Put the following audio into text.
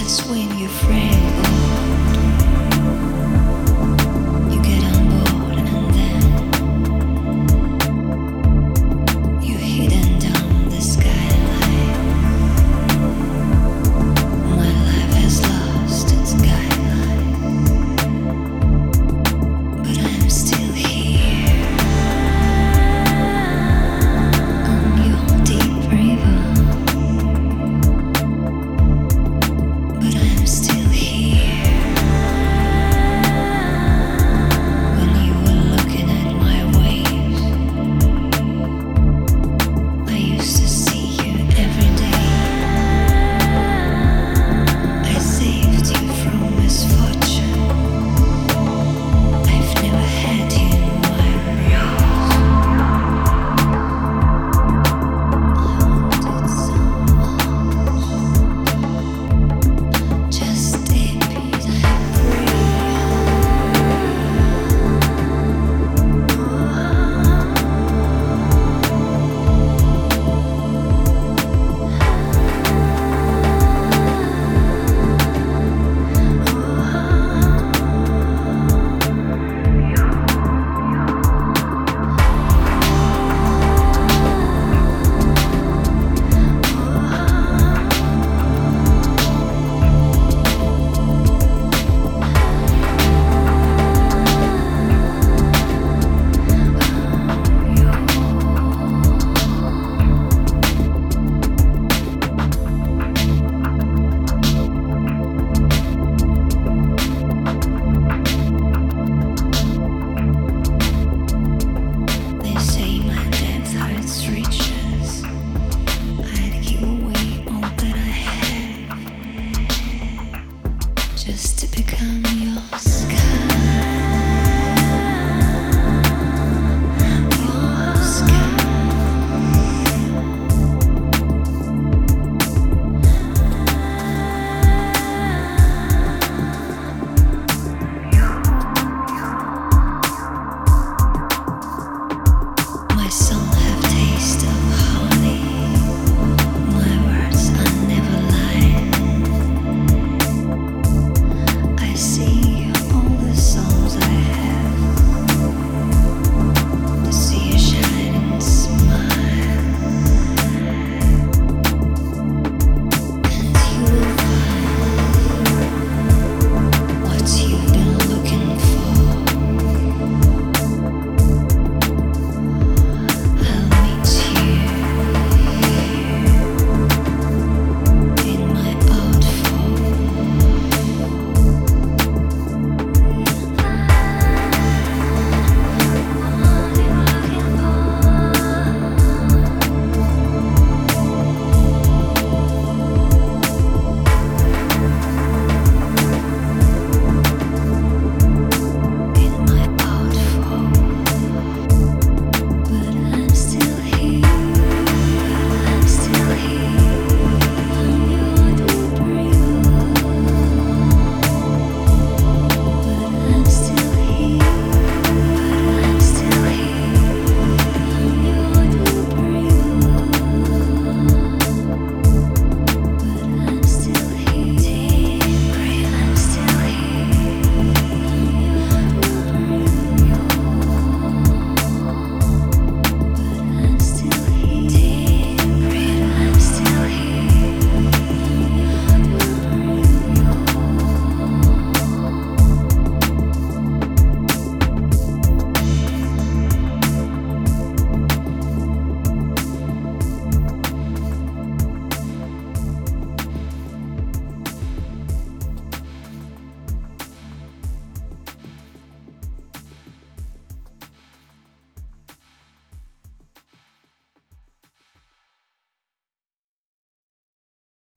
when you're fragile. You get on board and then you're hidden down the skyline. My life has lost its guideline, but I'm still here on your deep river. But I'm still here when you were looking at my waves. I used to see you every day. I saved you from misfortune. I've never had you in my arms. I wanted so much. Just a piece I They say my depth hearts reaches. I'd give away all that I have just to become